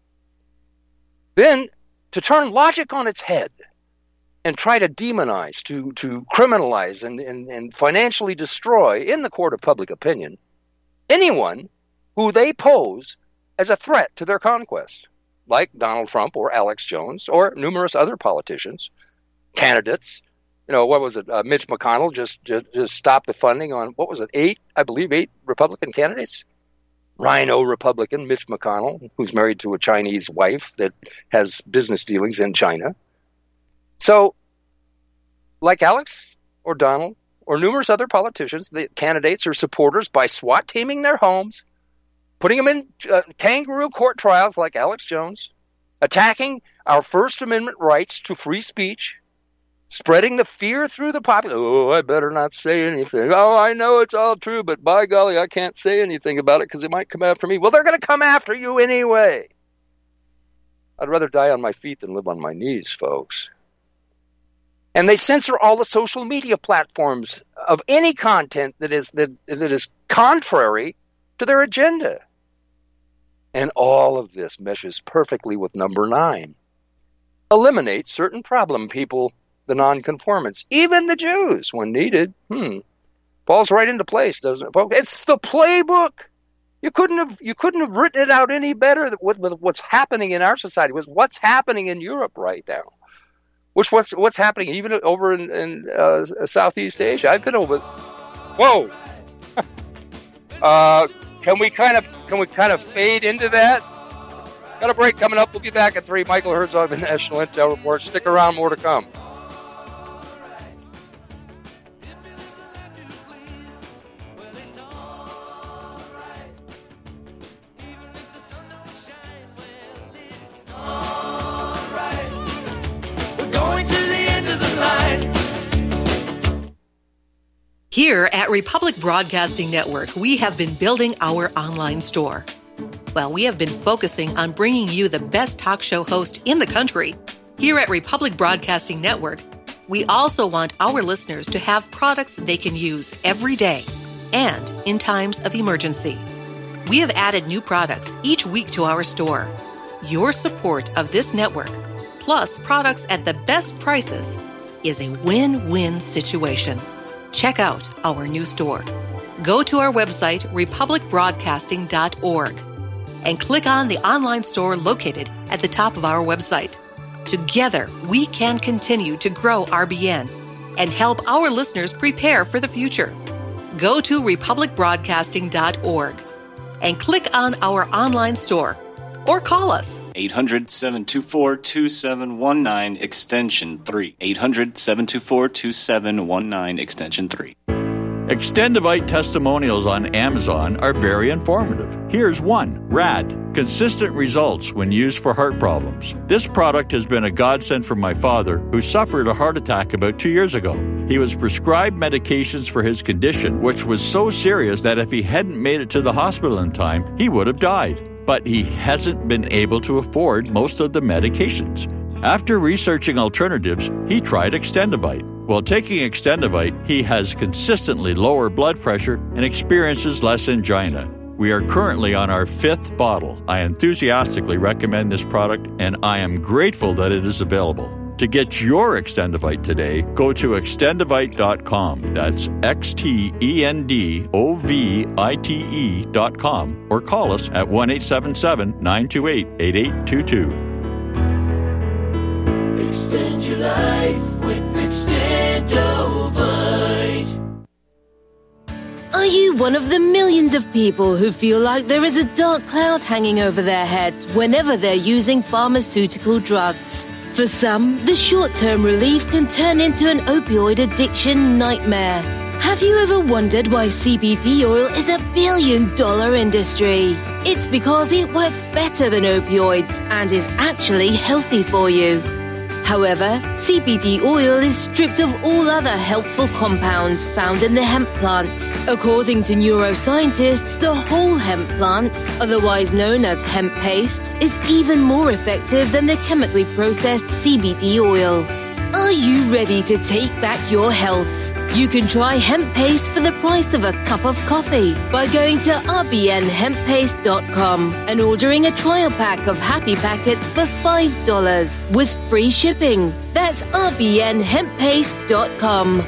Then, to turn logic on its head and try to demonize, to criminalize and financially destroy, in the court of public opinion, anyone who they pose as a threat to their conquest, like Donald Trump or Alex Jones or numerous other politicians, candidates. What was it? Mitch McConnell just stopped the funding on, 8 Republican candidates? Rhino Republican Mitch McConnell, who's married to a Chinese wife that has business dealings in China. So, like Alex or Donald or numerous other politicians, the candidates are supporters by SWAT teaming their homes, putting them in kangaroo court trials like Alex Jones, attacking our First Amendment rights to free speech, spreading the fear through the population. Oh, I better not say anything. Oh, I know it's all true, but by golly, I can't say anything about it because it might come after me. Well, they're going to come after you anyway. I'd rather die on my feet than live on my knees, folks. And they censor all the social media platforms of any content that is contrary to their agenda. And all of this meshes perfectly with number 9. Eliminate certain problem people, the nonconformists, even the Jews when needed. Falls right into place, doesn't it, folks? It's the playbook. You couldn't have written it out any better with what's happening in our society, with what's happening in Europe right now. What's happening even over in Southeast Asia. I've been over. Whoa. Can we kind of fade into that? Got a break coming up. We'll be back at 3. Michael Herzog, the National Intel Report. Stick around, more to come. Here at Republic Broadcasting Network, we have been building our online store. Well, we have been focusing on bringing you the best talk show host in the country. Here at Republic Broadcasting Network, we also want our listeners to have products they can use every day and in times of emergency. We have added new products each week to our store. Your support of this network, plus products at the best prices, is a win-win situation. Check out our new store. Go to our website, republicbroadcasting.org, and click on the online store located at the top of our website. Together, we can continue to grow RBN and help our listeners prepare for the future. Go to republicbroadcasting.org and click on our online store or call us. 800-724-2719, extension 3. 800-724-2719, extension 3. Extendivite testimonials on Amazon are very informative. Here's one. RAD. Consistent results when used for heart problems. This product has been a godsend for my father, who suffered a heart attack about 2 years ago. He was prescribed medications for his condition, which was so serious that if he hadn't made it to the hospital in time, he would have died. But he hasn't been able to afford most of the medications. After researching alternatives, he tried Extendivite. While taking Extendivite, he has consistently lower blood pressure and experiences less angina. We are currently on our 5th bottle. I enthusiastically recommend this product, and I am grateful that it is available. To get your Extendivite today, go to extendivite.com. That's XTENDOVITE.com, or call us at 1-877-928-8822. Extend your life with Extendovite. Are you one of the millions of people who feel like there is a dark cloud hanging over their heads whenever they're using pharmaceutical drugs? For some, the short-term relief can turn into an opioid addiction nightmare. Have you ever wondered why CBD oil is a billion-dollar industry? It's because it works better than opioids and is actually healthy for you. However, CBD oil is stripped of all other helpful compounds found in the hemp plant. According to neuroscientists, the whole hemp plant, otherwise known as hemp paste, is even more effective than the chemically processed CBD oil. Are you ready to take back your health? You can try hemp paste for the price of a cup of coffee by going to rbnhemppaste.com and ordering a trial pack of Happy Packets for $5 with free shipping. That's rbnhemppaste.com.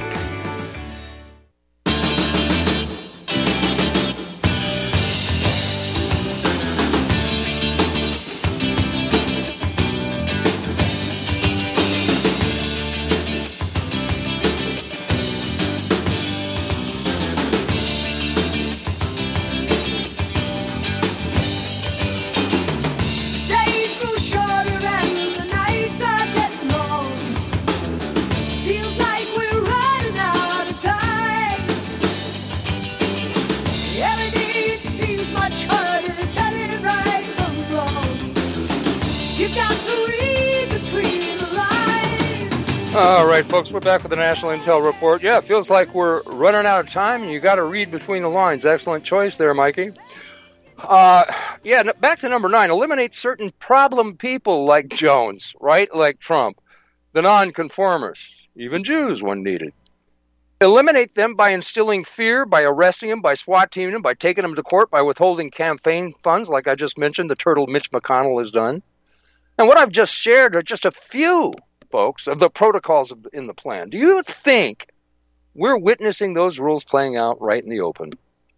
All right, folks, we're back with the National Intel Report. Yeah, it feels like we're running out of time, and you got to read between the lines. Excellent choice there, Mikey. Back to number 9. Eliminate certain problem people like Jones, right? Like Trump, the nonconformists, even Jews when needed. Eliminate them by instilling fear, by arresting them, by SWAT teaming them, by taking them to court, by withholding campaign funds, like I just mentioned, the turtle Mitch McConnell has done. And what I've just shared are just a few, folks, of the protocols in the plan. Do you think we're witnessing those rules playing out right in the open?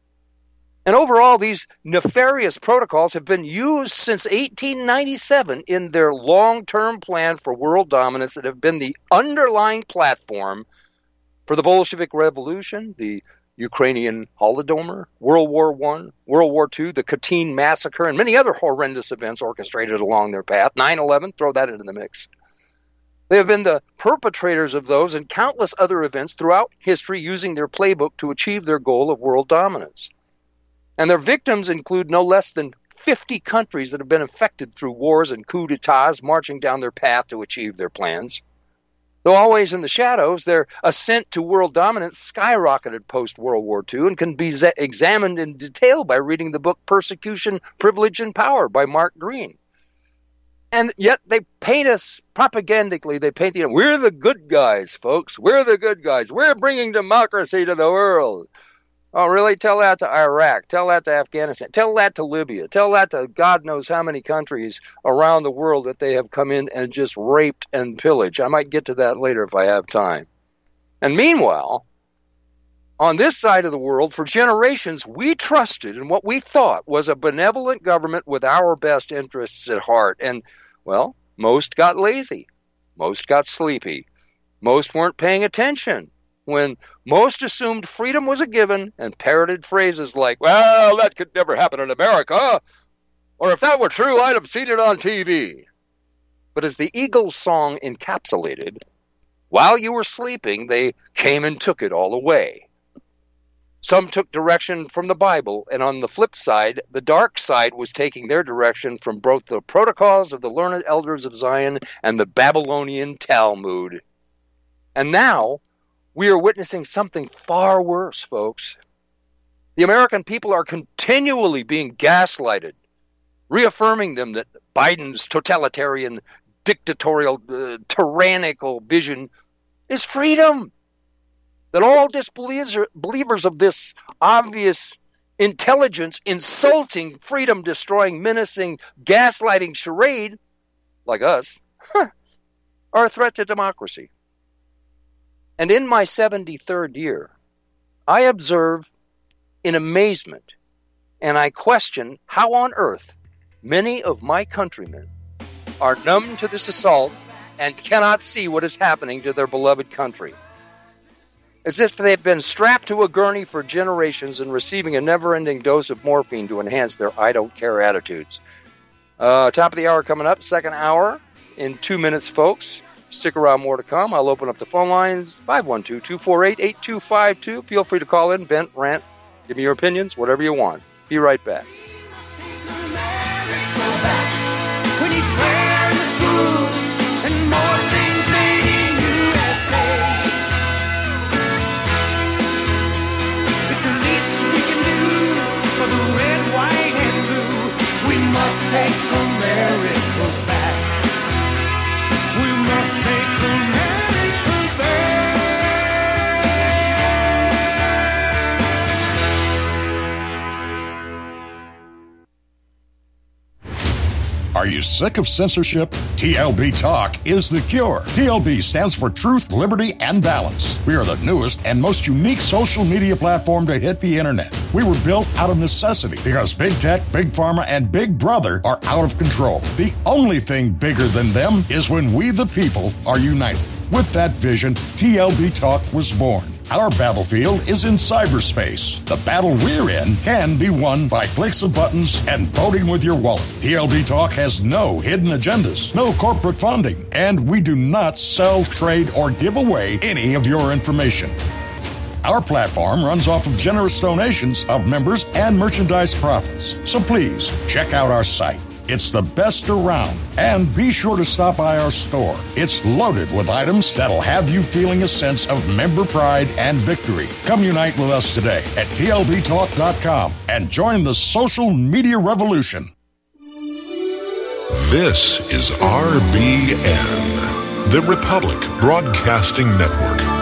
And overall, these nefarious protocols have been used since 1897 in their long-term plan for world dominance that have been the underlying platform for the Bolshevik Revolution, the Ukrainian Holodomor, World War I, World War II, the Katyn Massacre, and many other horrendous events orchestrated along their path. 9/11, throw that into the mix. They have been the perpetrators of those and countless other events throughout history, using their playbook to achieve their goal of world dominance. And their victims include no less than 50 countries that have been affected through wars and coups d'etats, marching down their path to achieve their plans. Though always in the shadows, their ascent to world dominance skyrocketed post-World War II and can be examined in detail by reading the book Persecution, Privilege, and Power by Mark Green. And yet they paint us propagandically. They paint we're the good guys, folks. We're the good guys. We're bringing democracy to the world. Oh, really? Tell that to Iraq. Tell that to Afghanistan. Tell that to Libya. Tell that to God knows how many countries around the world that they have come in and just raped and pillaged. I might get to that later if I have time. And meanwhile, on this side of the world, for generations, we trusted in what we thought was a benevolent government with our best interests at heart. And, well, most got lazy. Most got sleepy. Most weren't paying attention when most assumed freedom was a given and parroted phrases like, well, that could never happen in America, or if that were true, I'd have seen it on TV. But as the Eagles song encapsulated, while you were sleeping, they came and took it all away. Some took direction from the Bible, and on the flip side, the dark side was taking their direction from both the protocols of the learned elders of Zion and the Babylonian Talmud. And now, we are witnessing something far worse, folks. The American people are continually being gaslighted, reaffirming them that Biden's totalitarian, dictatorial, tyrannical vision is freedom. That all disbelievers of this obvious intelligence, insulting, freedom-destroying, menacing, gaslighting charade, like us, are a threat to democracy. And in my 73rd year, I observe in amazement, and I question how on earth many of my countrymen are numb to this assault and cannot see what is happening to their beloved country. As if they've been strapped to a gurney for generations and receiving a never-ending dose of morphine to enhance their I don't care attitudes. Top of the hour coming up, second hour in 2 minutes, folks. Stick around, more to come. I'll open up the phone lines, 512-248-8252. Feel free to call in, vent, rant, give me your opinions, whatever you want. Be right back. Take America back. We must take America back. Are you sick of censorship? TLB Talk is the cure. TLB stands for Truth, Liberty, and Balance. We are the newest and most unique social media platform to hit the internet. We were built out of necessity because Big Tech, Big Pharma, and Big Brother are out of control. The only thing bigger than them is when we, the people, are united. With that vision, TLB Talk was born. Our battlefield is in cyberspace. The battle we're in can be won by clicks of buttons and voting with your wallet. TLB Talk has no hidden agendas, no corporate funding, and we do not sell, trade, or give away any of your information. Our platform runs off of generous donations of members and merchandise profits. So please check out our site, It's the best around. And be sure to stop by our store. It's loaded with items that'll have you feeling a sense of member pride and victory. Come unite with us today at TLBTalk.com and join the social media revolution. This is RBN, the Republic Broadcasting Network.